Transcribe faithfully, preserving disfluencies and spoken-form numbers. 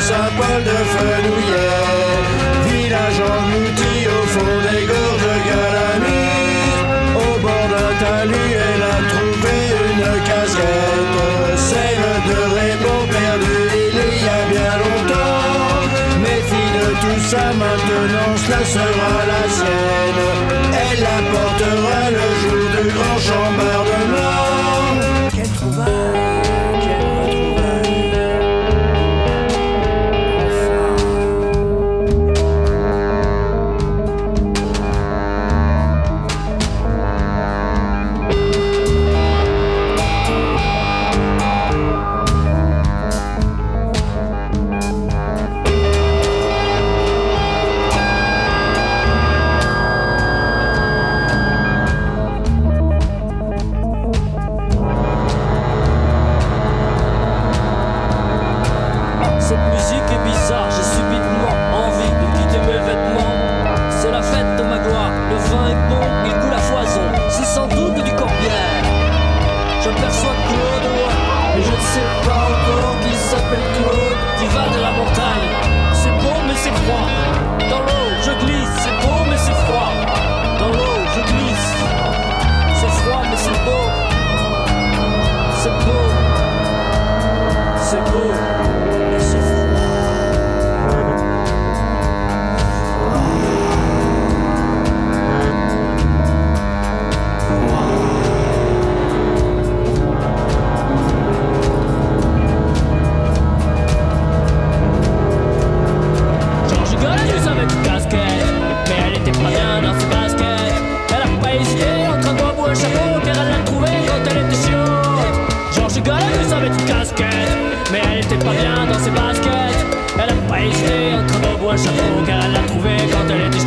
Saint-Paul-de-Fenouillet, village englouti au fond des gorges galamise. Au bord d'un talus, elle a trouvé une casquette, celle de Raymond perdu il y a bien longtemps. Méfie de tout ça maintenant, cela sera la sienne. Elle la portera le jour du grand chambardement. Quelle trouvaille! Elle a pas hésité entre un bobo et un chapeau car elle l'a trouvé quand elle était